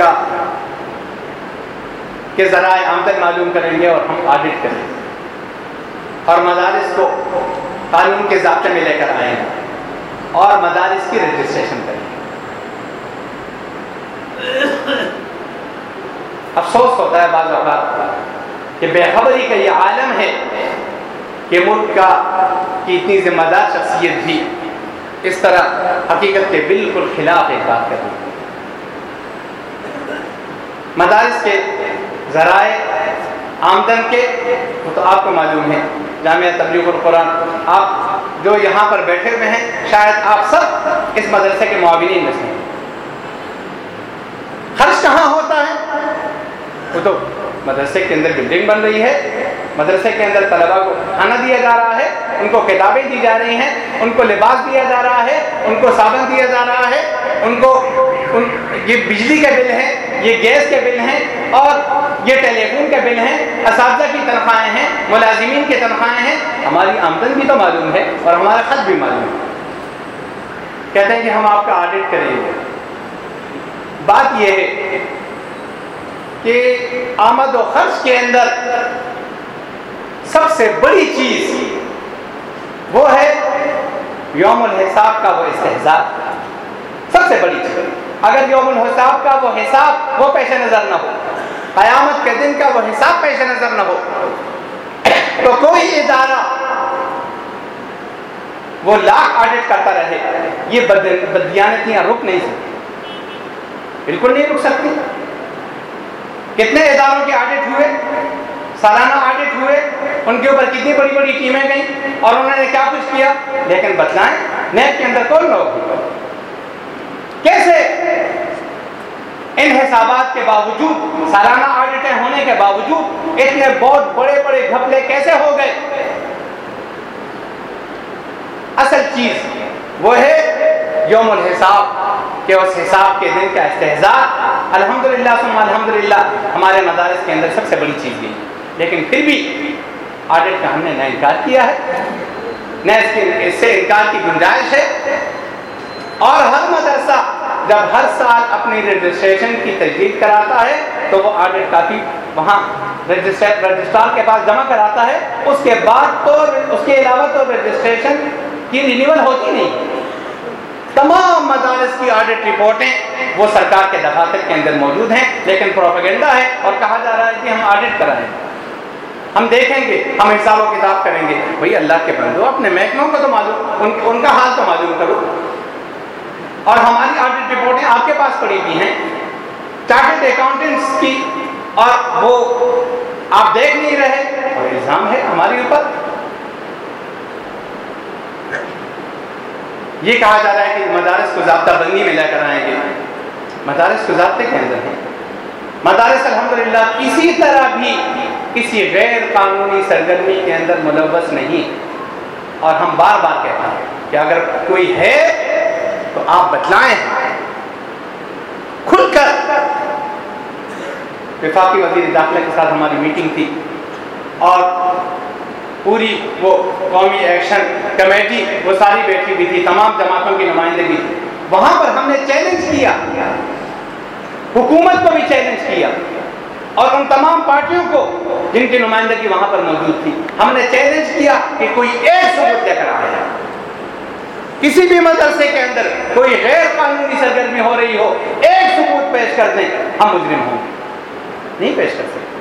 کے ذرائع آمدن معلوم کریں گے اور ہم آڈٹ کریں گے، اور مدارس کو قانون کے ضابطے میں لے کر آئیں گے، اور مدارس کی رجسٹریشن کریں گے. افسوس ہوتا ہے بعض اوقات کہ بے خبری کا یہ عالم ہے کہ ملک کی اتنی ذمہ دار شخصیت بھی اس طرح حقیقت کے بالکل خلاف ایک بات کرتی ہے. مدارس کے ذرائع آمدن کے تو آپ کو معلوم ہے، جامعہ تبلیغ القرآن، آپ جو یہاں پر بیٹھے ہوئے ہیں شاید آپ سب اس مدرسے کے معاونین میں سے ہیں. خرچ کہاں ہوتا ہے؟ وہ تو مدرسے کے اندر بلڈنگ بن رہی ہے، مدرسے کے اندر طلباء کو کھانا دیا جا رہا ہے، ان کو کتابیں دی جا رہی ہیں، ان کو لباس دیا جا رہا ہے، ان کو صابن دیا جا رہا ہے، ان کو یہ بجلی کے بل ہیں، یہ گیس کے بل ہیں، اور یہ ٹیلی فون کے بل ہیں، اساتذہ کی تنخواہیں ہیں، ملازمین کی تنخواہیں ہیں. ہماری آمدن بھی تو معلوم ہے اور ہمارا خرچ بھی معلوم ہے. کہتے ہیں کہ ہم آپ کا آڈٹ کریں گے. بات یہ ہے کہ آمد و خرچ کے اندر سب سے بڑی چیز وہ ہے یوم الحساب کا وہ استہزاء سب سے بڑی چیز. اگر یوم الحساب کا وہ حساب وہ پیش نظر نہ ہو، قیامت کے دن کا وہ حساب پیش نظر نہ ہو، تو کوئی ادارہ وہ لاکھ آڈٹ کرتا رہے، یہ بددیانتیاں رک نہیں سکتی، بالکل نہیں رک سکتی. کتنے اداروں کے آڈٹ ہوئے، سالانہ آڈٹ ہوئے، ان کے اوپر کتنی بڑی بڑی ٹیمیں گئیں اور انہوں نے کیا کچھ کیا، لیکن بتلائیں نیب کے اندر کون لوگ ہیں؟ کیسے ان حسابات کے باوجود، سالانہ آڈٹیں ہونے کے باوجود اتنے بہت بڑے بڑے گھپلے کیسے ہو گئے؟ اصل چیز وہ ہے یوم الحساب کہ اس حساب کے دن کا استہزاء. الحمدللہ ثم الحمدللہ ہمارے مدارس کے اندر سب سے بڑی چیز گئی، لیکن پھر بھی آڈٹ کا ہم نے نہ انکار کیا ہے، نہ اس سے انکار کی گنجائش ہے. اور ہر مدرسہ جب ہر سال اپنی رجسٹریشن کی تجدید کراتا ہے تو وہ آڈٹ کاپی وہاں رجسٹرار کے پاس جمع کراتا ہے. اس کے بعد تو اس کے علاوہ تو رجسٹریشن کی رینیول ہوتی نہیں. تمام مدارس کی آڈٹ رپورٹیں وہ سرکار کے دفاتر کے اندر موجود ہیں، لیکن پروپیگنڈا ہے اور کہا جا رہا ہے کہ ہم آڈٹ کرائیں، ہم دیکھیں گے، ہم حساب و کتاب کریں گے. بھئی اللہ کے بندو، اپنے محکموں کو تو معلوم، ان کا حال تو معلوم کرو. اور ہماری آڈٹ رپورٹیں آپ کے پاس پڑی ہوئی ہیں چارٹرڈ اکاؤنٹنٹس کی، اور وہ آپ دیکھ نہیں رہے اور الزام ہے ہمارے اوپر. یہ کہا جا رہا ہے کہ مدارس کو ضابطہ بندی میں لے کر آئیں گے. مدارس کو ضابطے کے اندر ہیں. مدارس الحمدللہ کسی طرح بھی کسی غیر قانونی سرگرمی کے اندر ملوث نہیں. اور ہم بار بار کہتے ہیں کہ اگر کوئی ہے تو آپ بتلائیں کھل کر. وفاقی وزیر داخلہ کے ساتھ ہماری میٹنگ تھی اور پوری وہ قومی ایکشن کمیٹی وہ ساری بیٹھی ہوئی تھی، تمام جماعتوں کی نمائندگی. وہاں پر ہم نے چیلنج کیا، حکومت کو بھی چیلنج کیا اور ان تمام پارٹیوں کو جن کی نمائندگی وہاں پر موجود تھی، ہم نے چیلنج کیا کہ کوئی ایک ثبوت لے کر آئے. کسی بھی مدرسے کے اندر کوئی غیر قانونی سرگرمی ہو رہی ہو، ایک ثبوت پیش کر دیں، ہم مجرم ہوں گے. نہیں پیش کر سکتے.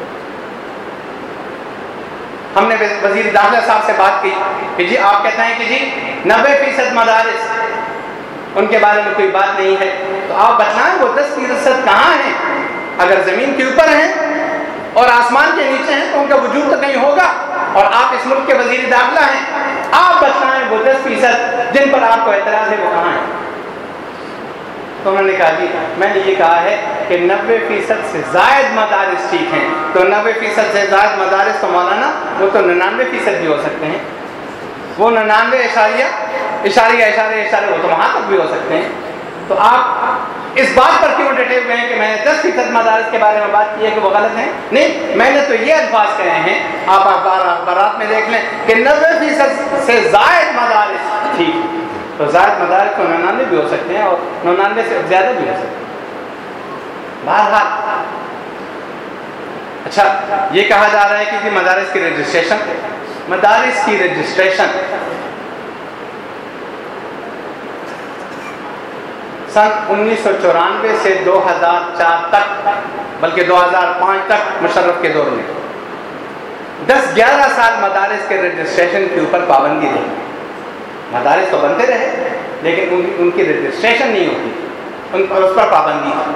ہم نے وزیر داخلہ صاحب سے بات کی کہ جی آپ کہتے ہیں کہ جی 90% مدارس ان کے بارے میں کوئی بات نہیں ہے، تو آپ بتلائیں وہ 10% کہاں ہیں؟ اگر زمین کے اوپر ہیں اور آسمان کے نیچے ہیں تو ان کا وجود تو کہیں ہوگا. اور آپ اس ملک کے وزیر داخلہ ہیں، آپ بتلائیں وہ 10% جن پر آپ کو اعتراض ہے وہ کہاں ہیں؟ تو انہوں نے کہا جی میں نے یہ کہا ہے کہ 90% سے زائد مدارس ٹھیک ہیں. تو 90% سے زائد مدارس تو مولانا وہ تو 99% بھی ہو سکتے ہیں، وہ 99.اشاریہ وہ تو وہاں تک بھی ہو سکتے ہیں. تو آپ اس بات پر کیوں ڈٹے ہوئے ہیں کہ میں نے 10% مدارس کے بارے میں بات کی ہے کہ وہ غلط ہیں؟ نہیں، میں نے تو یہ الفاظ کہے ہیں، آپ اخبارات میں دیکھ لیں کہ 90% سے زائد مدارس ٹھیک. تو زائد مدارس تو 99 بھی ہو سکتے ہیں اور 99 سے زیادہ بھی ہو سکتے ہیں. بہرحال اچھا یہ کہا جا رہا ہے کہ مدارس کی رجسٹریشن سن 1994 سے 2004 تک بلکہ 2005 تک مشرف کے دور میں 10-11 سال مدارس کے رجسٹریشن کے اوپر پابندی رہی. مدارس تو بنتے رہے لیکن ان کی رجسٹریشن نہیں ہوتی، ان پر اس پر پابندی تھی.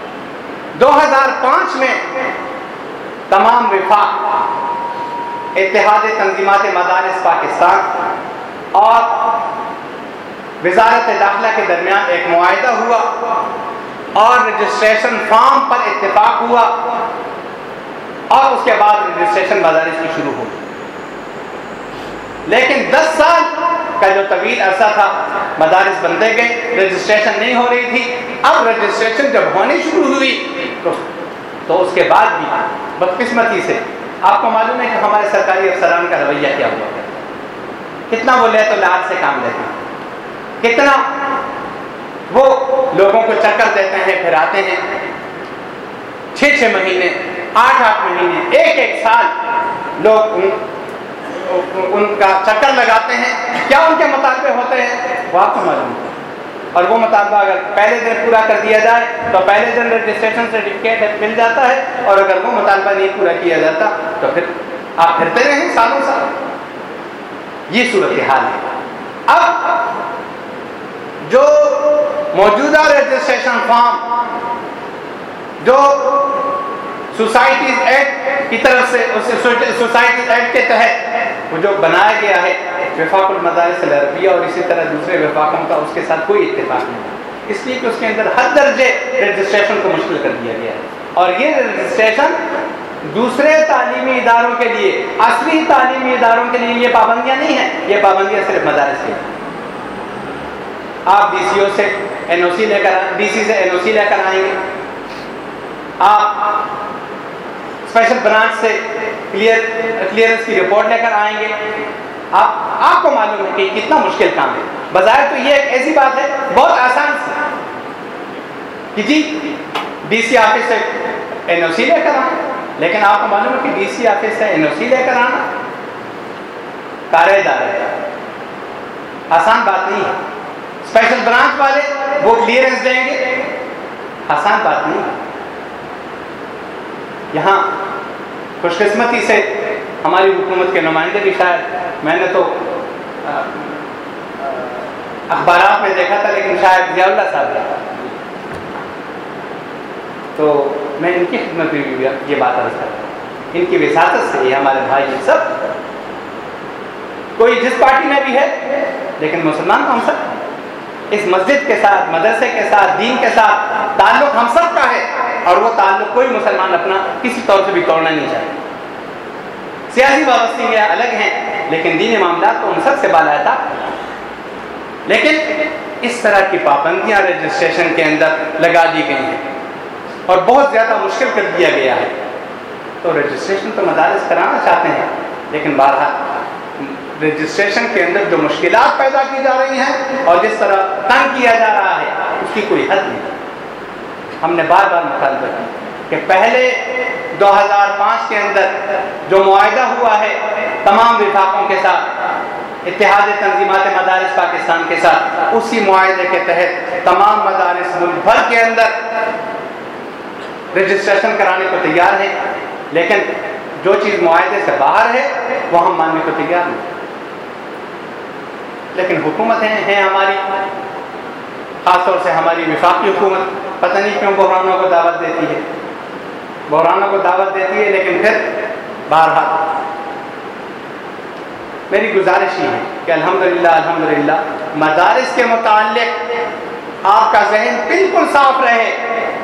2005 میں تمام وفاق، اتحاد تنظیمات مدارس پاکستان اور وزارت داخلہ کے درمیان ایک معاہدہ ہوا اور رجسٹریشن فارم پر اتفاق ہوا اور اس کے بعد رجسٹریشن مدارس کی شروع ہوئی. لیکن 10 سال کا جو طویل عرصہ تھا مدارس بنتے گئے، رجسٹریشن نہیں ہو رہی تھی. اب رجسٹریشن جب ہونی شروع ہوئی تو اس کے بعد بھی بدقسمتی سے آپ کو معلوم ہے کہ ہمارے سرکاری افسران کا رویہ کیا ہوا ہے. کتنا وہ لے تو لاج سے کام لیتے ہیں، کتنا وہ لوگوں کو چکر دیتے ہیں، پھراتے ہیں. 6 مہینے 8 مہینے 1 سال لوگ ان کا چکر لگاتے ہیں، کیا ان کے مطالبے ہوتے ہیں وہ آپ کو معلوم ہے، اور وہ مطالبہ اگر پہلے دن پورا کر دیا جائے تو پہلے دن رجسٹریشن سرٹیفکیٹ مل جاتا ہے، اور اگر وہ مطالبہ نہیں پورا کیا جاتا تو پھر آپ پھرتے رہیں سالوں سال. یہ صورتحال ہے. اب جو موجودہ رجسٹریشن فارم جو سوسائٹیز ایکٹ کی طرف سے سوسائٹیز ایکٹ کے تحت وہ جو بنایا گیا ہے وفاق المدارس العربیہ اور اسی طرح دوسرے وفاقوں کا، اس کے ساتھ کوئی اتفاق نہیں ہے، اس لیے کہ اس کے اندر ہر درجے رجسٹریشن کو مشکل کر دیا گیا ہے. اور یہ رجسٹریشن دوسرے تعلیمی اداروں کے لیے، اصلی تعلیمی اداروں کے لیے یہ پابندیاں نہیں ہیں، یہ پابندیاں صرف مدارس کے لیے. آپ ڈی سی او سے این او سی لے کر ڈی سی سے این او سی لے کر آئیں گے، آپ اسپیشل برانچ سے کلیئرنس کی رپورٹ لے کر آئیں گے. آپ کو معلوم ہے کہ کتنا مشکل کام ہے. بظاہر تو یہ ایک ایسی بات ہے بہت آسان سی کہ جی ڈی سی آفس سے این او سی لے کر آئیں، لیکن آپ کو معلوم ہے کہ ڈی سی آفس سے این او سی لے کر آنا کارۂ دار ہے، آسان بات نہیں ہے. اسپیشل برانچ والے وہ کلیئرنس دیں گے، آسان بات نہیں ہے. یہاں خوش قسمتی سے ہماری حکومت کے نمائندے بھی، شاید میں نے تو اخبارات میں دیکھا تھا لیکن شاید ضیاء اللہ صاحب ہے، تو میں ان کی خدمت میں بھی یہ بات عرض کرتا ہوں، ان کی وساطت سے یہ ہمارے بھائی سب کوئی جس پارٹی میں بھی ہے لیکن مسلمان ہم سب، اس مسجد کے ساتھ، مدرسے کے ساتھ، دین کے ساتھ تعلق ہم سب کا ہے، اور وہ تعلق کوئی مسلمان اپنا کسی طور سے بھی توڑنا نہیں چاہے. سیاسی وابستگیاں الگ ہیں لیکن دینی معاملات تو ان سب سے بالا تھا. لیکن اس طرح کی پابندیاں رجسٹریشن کے اندر لگا دی گئی ہیں اور بہت زیادہ مشکل کر دیا گیا ہے. تو رجسٹریشن تو مدارس کرانا چاہتے ہیں لیکن بہرحال رجسٹریشن کے اندر جو مشکلات پیدا کی جا رہی ہیں اور جس طرح تنگ کیا جا رہا ہے اس کی کوئی حد نہیں. ہم نے بار بار مطالبہ کی کہ پہلے 2005 کے اندر جو معاہدہ ہوا ہے تمام وفاقوں کے ساتھ، اتحاد تنظیمات مدارس پاکستان کے ساتھ، اسی معاہدے کے تحت تمام مدارس ملک بھر کے اندر رجسٹریشن کرانے کو تیار ہیں، لیکن جو چیز معاہدے سے باہر ہے وہ ہم ماننے کو تیار نہیں. لیکن حکومتیں ہیں ہماری، خاص طور سے ہماری وفاقی حکومت، پتہ نہیں کیوں بحرانوں کو دعوت دیتی ہے، بحرانوں کو دعوت دیتی ہے. لیکن پھر بہرحال میری گزارش یہ ہے کہ الحمدللہ مدارس کے متعلق آپ کا ذہن بالکل صاف رہے.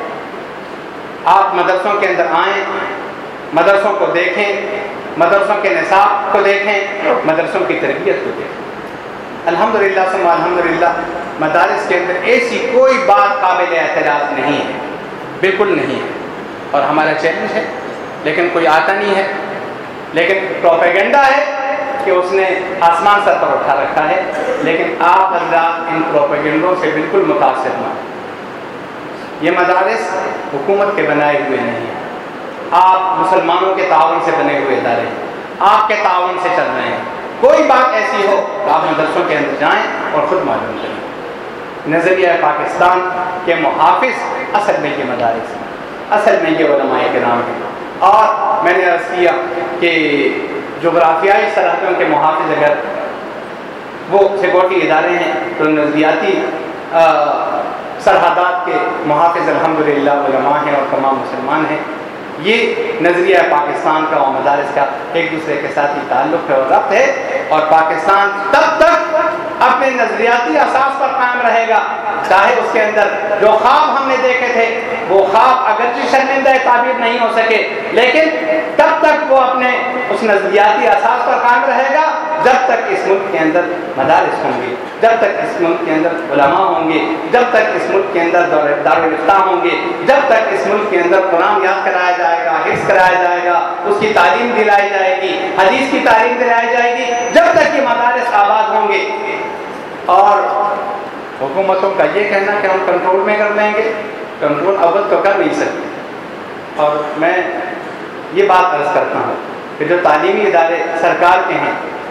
آپ مدرسوں کے اندر آئیں، مدرسوں کو دیکھیں، مدرسوں کے نصاب کو دیکھیں، مدرسوں کی تربیت کو دیکھیں. الحمدللہ ثم الحمدللہ مدارس کے اندر ایسی کوئی بات قابل اعتراض نہیں ہے، بالکل نہیں ہے. اور ہمارا چیلنج ہے لیکن کوئی آتا نہیں ہے. لیکن پروپیگنڈا ہے کہ اس نے آسمان سر پر اٹھا رکھا ہے. لیکن آپ حضرات ان پروپیگنڈوں سے بالکل متاثر نہ. یہ مدارس حکومت کے بنائے ہوئے نہیں ہیں، آپ مسلمانوں کے تعاون سے بنے ہوئے ادارے ہیں، آپ کے تعاون سے چل رہے ہیں. کوئی بات ایسی ہو تو آپ مدرسوں کے اندر جائیں اور خود معلوم کریں. نظریہ پاکستان کے محافظ اصل میں یہ مدارس ہیں، اصل میں یہ علماء کرام ہیں. اور میں نے عرض کیا کہ جغرافیائی سرحدوں کے محافظ اگر وہ سیکورٹی ادارے ہیں تو نظریاتی سرحدات کے محافظ الحمدللہ علماء ہیں اور تمام مسلمان ہیں. یہ نظریہ پاکستان کا اور مدارس کا ایک دوسرے کے ساتھ ہی تعلق ہے اور ربط ہے. اور پاکستان تب تک اپنے نظریاتی اساس پر قائم رہے گا چاہے اس کے اندر جو خواب ہم نے دیکھے تھے وہ خواب اگرچہ شرمندہ تعبیر نہیں ہو سکے لیکن تب تک وہ اپنے اس نظریاتی اساس پر قائم رہے گا جب تک اس ملک کے اندر مدارس ہوں گے، جب تک اس ملک کے اندر علماء ہوں گے، جب تک اس ملک کے اندر دارالافتاء ہوں گے، جب تک اس ملک کے اندر قرآن یاد کرایا جائے گا، حفظ کرایا جائے گا، اس کی تعلیم دلائی جائے گی، حدیث کی تعلیم دلائی جائے گی، جب تک یہ مدارس آباد ہوں گے. اور حکومتوں کا یہ کہنا کہ ہم کنٹرول میں کر لیں گے، کنٹرول اول تو کر نہیں سکتے. اور میں یہ بات عرض کرتا ہوں کہ جو تعلیمی ادارے سرکار کے ہیں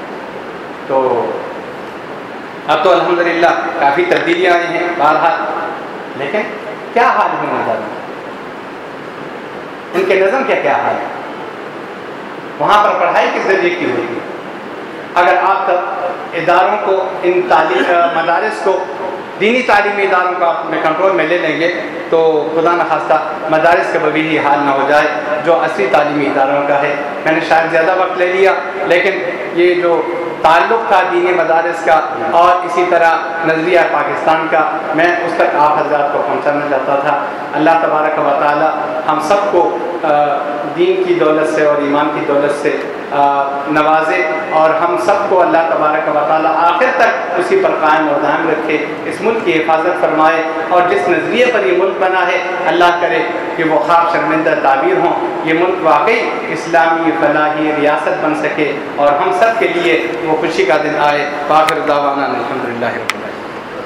تو اب تو الحمدللہ کافی تبدیلیاں آئی ہیں بہرحال، لیکن کیا حال ہے نظام، ان کے نظم کیا حال ہے؟ وہاں پر پڑھائی کس ذریعے کی ہوئی؟ اگر آپ اداروں کو، ان مدارس کو، دینی تعلیمی اداروں کو آپ اپنے کنٹرول میں لے لیں گے تو خدا نخواستہ مدارس کا بھی یہ حال نہ ہو جائے جو اصلی تعلیمی اداروں کا ہے۔ میں نے شاید زیادہ وقت لے لیا، لیکن یہ جو تعلق تھا دینی مدارس کا اور اسی طرح نظریہ پاکستان کا، میں اس تک آپ حضرات کو پہنچانا چاہتا تھا۔ اللہ تبارک و تعالی ہم سب کو دین کی دولت سے اور ایمان کی دولت سے نوازے، اور ہم سب کو اللہ تبارک و تعالی آخر تک اسی پر قائم اور دائم رکھے، اس ملک کی حفاظت فرمائے، اور جس نظریے پر یہ ملک بنا ہے اللہ کرے کہ وہ خواب شرمندہ تعبیر ہوں، یہ ملک واقعی اسلامی فلاحی ریاست بن سکے اور ہم سب کے لیے وہ خوشی کا دن آئے۔ آخر دعوانا الحمدللہ رب العالمین۔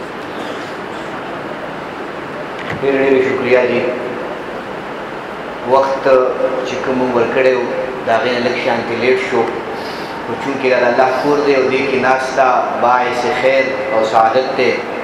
ډېر شکریہ جی، وخت چې کوم ورکړی و د هغې نه لږ شانتې لیټ شو، خو چونکې دا د الله کور دی او دې کې ناسته باعث خیر او سعادت دی،